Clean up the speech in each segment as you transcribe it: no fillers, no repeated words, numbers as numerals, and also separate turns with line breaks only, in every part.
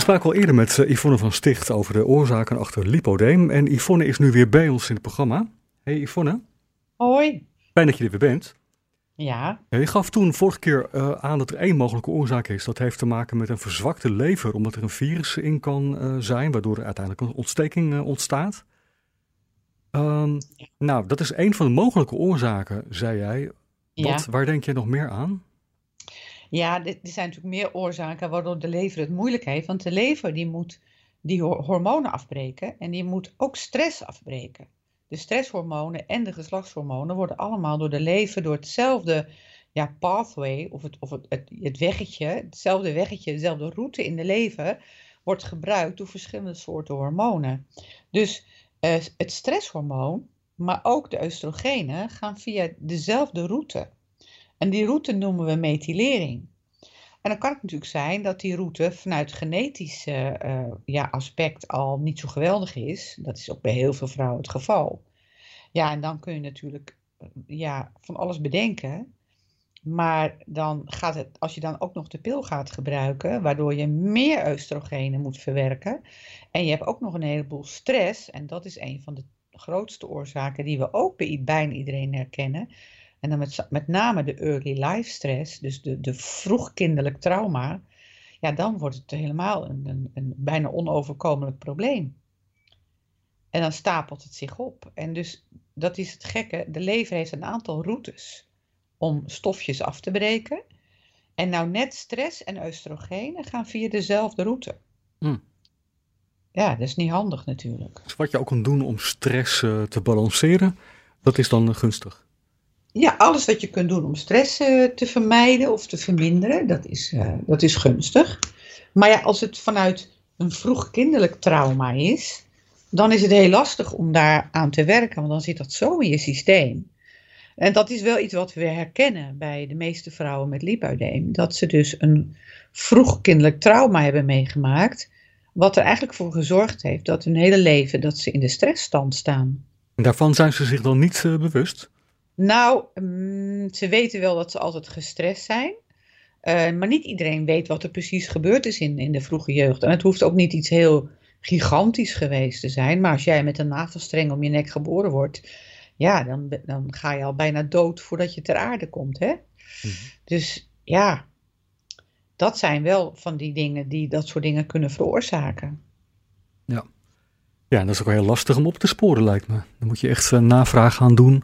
We spraken al eerder met Yvonne van Sticht over de oorzaken achter lipodeem. En Yvonne is nu weer bij ons in het programma. Hey Yvonne.
Hoi.
Fijn dat je er weer bent.
Ja.
Je gaf toen vorige keer aan dat er één mogelijke oorzaak is. Dat heeft te maken met een verzwakte lever, omdat er een virus in kan zijn, waardoor er uiteindelijk een ontsteking ontstaat. Nou, dat is één van de mogelijke oorzaken, zei jij.
Ja.
Waar denk je nog meer aan?
Ja, er zijn natuurlijk meer oorzaken waardoor de lever het moeilijk heeft. Want de lever die moet die hormonen afbreken en die moet ook stress afbreken. De stresshormonen en de geslachtshormonen worden allemaal door de lever, door hetzelfde pathway of het weggetje, hetzelfde weggetje, dezelfde route in de lever, wordt gebruikt door verschillende soorten hormonen. Dus het stresshormoon, maar ook de oestrogenen gaan via dezelfde route. En die route noemen we methylering. En dan kan het natuurlijk zijn dat die route vanuit genetisch aspect al niet zo geweldig is. Dat is ook bij heel veel vrouwen het geval. Ja, en dan kun je natuurlijk van alles bedenken. Maar dan gaat het, als je dan ook nog de pil gaat gebruiken, waardoor je meer oestrogenen moet verwerken. En je hebt ook nog een heleboel stress. En dat is een van de grootste oorzaken die we ook bij bijna iedereen herkennen. En dan met name de early life stress, dus de vroegkinderlijk trauma. Ja, dan wordt het helemaal een bijna onoverkomelijk probleem. En dan stapelt het zich op. En dus, dat is het gekke, de lever heeft een aantal routes om stofjes af te breken. En nou net stress en oestrogenen gaan via dezelfde route. Ja, dat is niet handig natuurlijk.
Dus wat je ook kan doen om stress te balanceren, dat is dan gunstig.
Ja, alles wat je kunt doen om stress te vermijden of te verminderen, dat is gunstig. Maar ja, als het vanuit een vroeg kinderlijk trauma is, dan is het heel lastig om daar aan te werken, want dan zit dat zo in je systeem. En dat is wel iets wat we herkennen bij de meeste vrouwen met lipodeem, dat ze dus een vroeg kinderlijk trauma hebben meegemaakt, wat er eigenlijk voor gezorgd heeft dat hun hele leven dat ze in de stressstand staan.
En daarvan zijn ze zich dan niet bewust?
Nou, ze weten wel dat ze altijd gestrest zijn. Maar niet iedereen weet wat er precies gebeurd is in de vroege jeugd. En het hoeft ook niet iets heel gigantisch geweest te zijn. Maar als jij met een navelstreng om je nek geboren wordt, ja, dan ga je al bijna dood voordat je ter aarde komt, hè? Mm-hmm. Dus ja, dat zijn wel van die dingen die dat soort dingen kunnen veroorzaken.
Ja, dat is ook heel lastig om op te sporen, lijkt me. Dan moet je echt navraag gaan doen.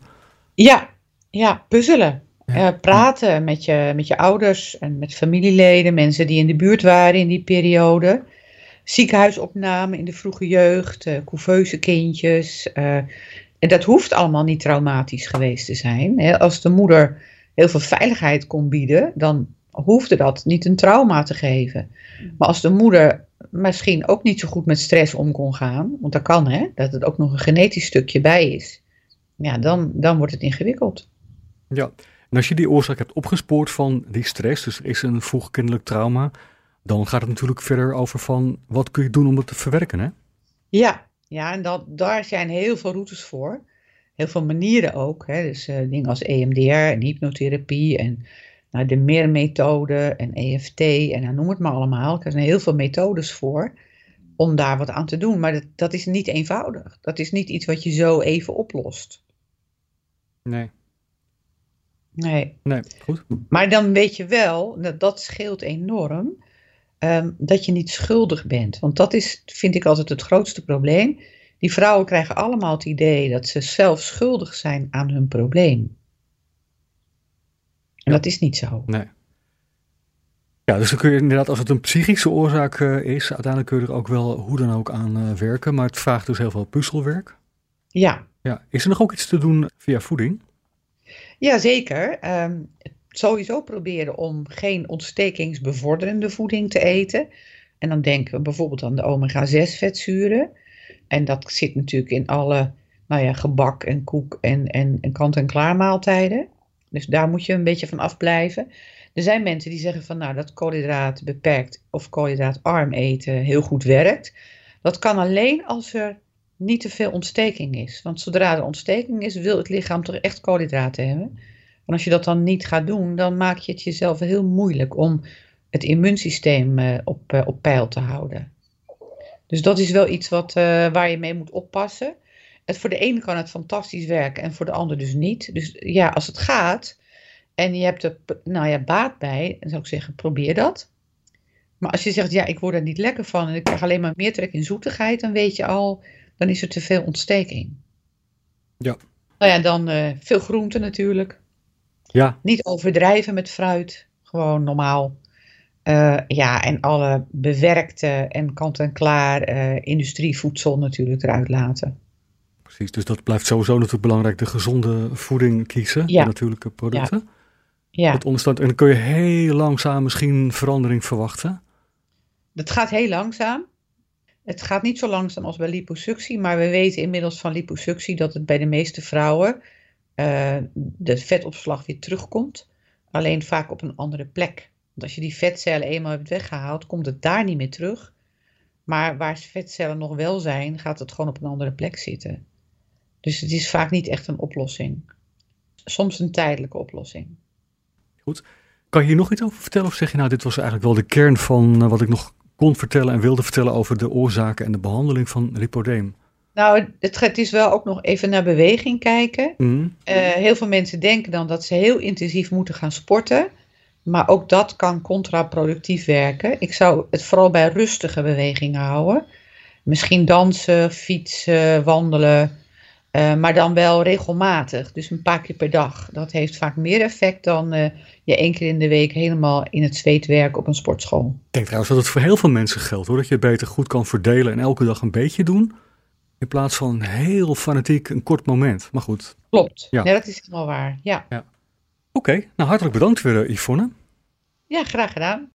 Ja, puzzelen. Ja. Praten met je ouders en met familieleden, mensen die in de buurt waren in die periode. Ziekenhuisopname in de vroege jeugd, couveuse kindjes. En dat hoeft allemaal niet traumatisch geweest te zijn. Als de moeder heel veel veiligheid kon bieden, dan hoefde dat niet een trauma te geven. Maar als de moeder misschien ook niet zo goed met stress om kon gaan, want dat kan, hè, dat het ook nog een genetisch stukje bij is. Ja, dan wordt het ingewikkeld.
Ja, en als je die oorzaak hebt opgespoord van die stress, dus er is een vroegkinderlijk trauma, dan gaat het natuurlijk verder over van wat kun je doen om het te verwerken, hè? Ja,
en daar zijn heel veel routes voor. Heel veel manieren ook. Hè? Dus dingen als EMDR en hypnotherapie en de MER-methode en EFT en noem het maar allemaal. Er zijn heel veel methodes voor om daar wat aan te doen. Maar dat is niet eenvoudig. Dat is niet iets wat je zo even oplost. Nee,
goed.
Maar dan weet je wel, dat scheelt enorm, dat je niet schuldig bent. Want dat is, vind ik altijd het grootste probleem. Die vrouwen krijgen allemaal het idee dat ze zelf schuldig zijn aan hun probleem. En dat is niet zo.
Nee. Ja, dus dan kun je inderdaad, als het een psychische oorzaak is, uiteindelijk kun je er ook wel hoe dan ook aan werken. Maar het vraagt dus heel veel puzzelwerk.
Ja.
Is er nog ook iets te doen via voeding?
Ja, zeker. Sowieso proberen om geen ontstekingsbevorderende voeding te eten. En dan denken we bijvoorbeeld aan de omega-6 vetzuren. En dat zit natuurlijk in alle gebak en koek en kant-en-klaar maaltijden. Dus daar moet je een beetje van afblijven. Er zijn mensen die zeggen van dat koolhydraat beperkt of koolhydraatarm eten heel goed werkt. Dat kan alleen als er niet te veel ontsteking is. Want zodra er ontsteking is, wil het lichaam toch echt koolhydraten hebben. En als je dat dan niet gaat doen, dan maak je het jezelf heel moeilijk om het immuunsysteem op peil te houden. Dus dat is wel iets waar je mee moet oppassen. Voor de ene kan het fantastisch werken en voor de ander dus niet. Dus ja, als het gaat en je hebt er baat bij, dan zou ik zeggen, probeer dat. Maar als je zegt, ja, ik word er niet lekker van en ik krijg alleen maar meer trek in zoetigheid, dan weet je al, dan is er te veel ontsteking.
Ja.
Nou ja, dan veel groenten natuurlijk.
Ja.
Niet overdrijven met fruit, gewoon normaal. En alle bewerkte en kant-en-klaar industrievoedsel natuurlijk eruit laten.
Precies, dus dat blijft sowieso natuurlijk belangrijk. De gezonde voeding kiezen,
Ja.
de natuurlijke producten.
Ja,
Dat onderstaat, en dan kun je heel langzaam misschien verandering verwachten.
dat gaat heel langzaam. Het gaat niet zo langzaam als bij liposuctie, maar we weten inmiddels van liposuctie dat het bij de meeste vrouwen de vetopslag weer terugkomt. Alleen vaak op een andere plek. Want als je die vetcellen eenmaal hebt weggehaald, komt het daar niet meer terug. Maar waar vetcellen nog wel zijn, gaat het gewoon op een andere plek zitten. Dus het is vaak niet echt een oplossing. Soms een tijdelijke oplossing.
Goed. Kan je hier nog iets over vertellen? Of zeg je nou, dit was eigenlijk wel de kern van wat ik nog kon vertellen en wilde vertellen over de oorzaken en de behandeling van lipodeem?
Nou, het is wel ook nog even naar beweging kijken. Heel veel mensen denken dan dat ze heel intensief moeten gaan sporten. Maar ook dat kan contraproductief werken. Ik zou het vooral bij rustige bewegingen houden. Misschien dansen, fietsen, wandelen. Maar dan wel regelmatig. Dus een paar keer per dag. Dat heeft vaak meer effect dan je 1 keer in de week helemaal in het zweet werken op een sportschool.
Ik denk trouwens dat het voor heel veel mensen geldt, hoor. Dat je het beter goed kan verdelen en elke dag een beetje doen. In plaats van heel fanatiek een kort moment. Maar goed.
Klopt.
Ja.
Nee, dat is helemaal waar. Ja.
Oké, nou hartelijk bedankt weer, Yvonne.
Ja, graag gedaan.